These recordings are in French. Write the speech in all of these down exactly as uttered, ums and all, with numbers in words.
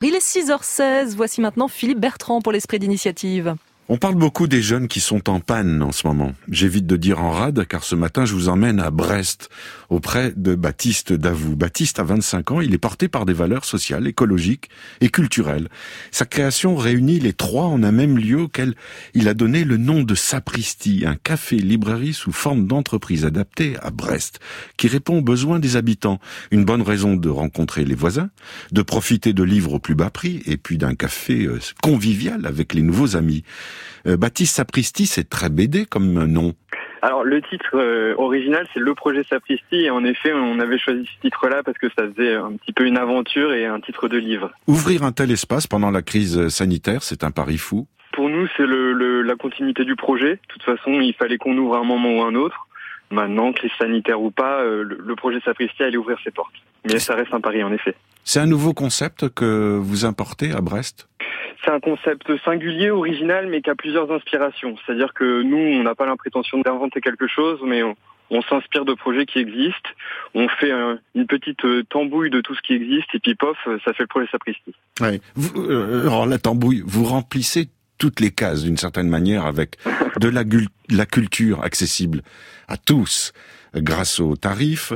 Il est six heures seize, voici maintenant Philippe Bertrand pour l'Esprit d'initiative. On parle beaucoup des jeunes qui sont en panne en ce moment. J'évite de dire en rade, car ce matin, je vous emmène à Brest, auprès de Baptiste Davout. Baptiste a vingt-cinq ans, il est porté par des valeurs sociales, écologiques et culturelles. Sa création réunit les trois en un même lieu auquel il a donné le nom de Sapristi, un café-librairie sous forme d'entreprise adaptée à Brest, qui répond aux besoins des habitants. Une bonne raison de rencontrer les voisins, de profiter de livres au plus bas prix, et puis d'un café convivial avec les nouveaux amis. Euh, Baptiste Sapristi, c'est très B D comme nom. Alors le titre euh, original, c'est Le Projet Sapristi, et en effet on avait choisi ce titre-là parce que ça faisait un petit peu une aventure et un titre de livre. Ouvrir un tel espace pendant la crise sanitaire, c'est un pari fou. Pour nous, c'est le, le, la continuité du projet. De toute façon, il fallait qu'on ouvre à un moment ou un autre. Maintenant, crise sanitaire ou pas, euh, le, le projet Sapristi allait ouvrir ses portes. Mais ça reste un pari en effet. C'est un nouveau concept que vous importez à Brest ? C'est un concept singulier, original, mais qui a plusieurs inspirations. C'est-à-dire que nous, on n'a pas l'impression d'inventer quelque chose, mais on, on s'inspire de projets qui existent. On fait un, une petite tambouille de tout ce qui existe, et puis pof, ça fait le projet Sapristi. Ouais. Vous, euh, alors la tambouille, vous remplissez toutes les cases d'une certaine manière avec de la, la culture accessible à tous grâce aux tarifs,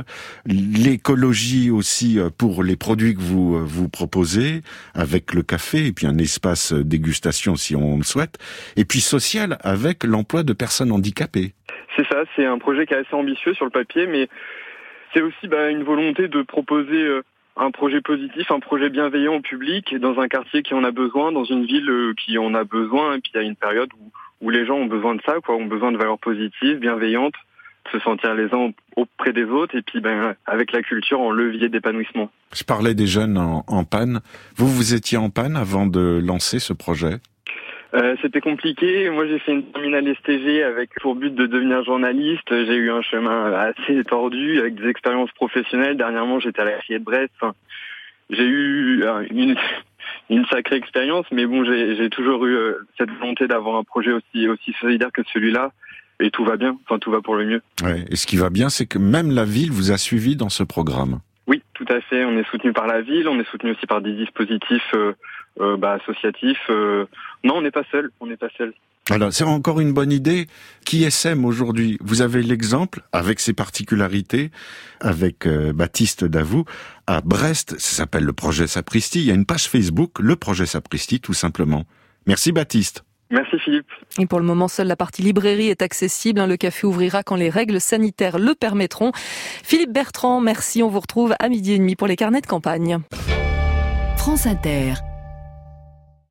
l'écologie aussi pour les produits que vous vous proposez avec le café et puis un espace dégustation si on le souhaite, et puis social avec l'emploi de personnes handicapées. C'est ça, c'est un projet qui est assez ambitieux sur le papier, mais c'est aussi bah, une volonté de proposer euh, un projet positif, un projet bienveillant au public, dans un quartier qui en a besoin, dans une ville euh, qui en a besoin, et puis il y a une période où, où les gens ont besoin de ça, quoi, ont besoin de valeurs positives, bienveillantes, se sentir les uns auprès des autres, et puis ben, avec la culture en levier d'épanouissement. Je parlais des jeunes en, en panne. Vous, vous étiez en panne avant de lancer ce projet ? Euh, c'était compliqué. Moi, j'ai fait une terminale S T G avec pour but de devenir journaliste. J'ai eu un chemin assez tordu avec des expériences professionnelles. Dernièrement, j'étais à la C I E de Brest. Enfin, j'ai eu une, une sacrée expérience, mais bon, j'ai, j'ai toujours eu cette volonté d'avoir un projet aussi, aussi solidaire que celui-là. Et tout va bien. Enfin, tout va pour le mieux. Ouais. Et ce qui va bien, c'est que même la ville vous a suivi dans ce programme. Oui, tout à fait. On est soutenu par la ville. On est soutenu aussi par des dispositifs euh, euh, bah, associatifs. Euh... Non, on n'est pas seul. On n'est pas seul. Alors, c'est encore une bonne idée. Qui essaime aujourd'hui ? Vous avez l'exemple, avec ses particularités, avec euh, Baptiste Davout, à Brest. Ça s'appelle le projet Sapristi. Il y a une page Facebook, le projet Sapristi, tout simplement. Merci Baptiste. Merci Philippe. Et pour le moment, seule la partie librairie est accessible. Le café ouvrira quand les règles sanitaires le permettront. Philippe Bertrand, merci. On vous retrouve à midi et demi pour les carnets de campagne. France Inter.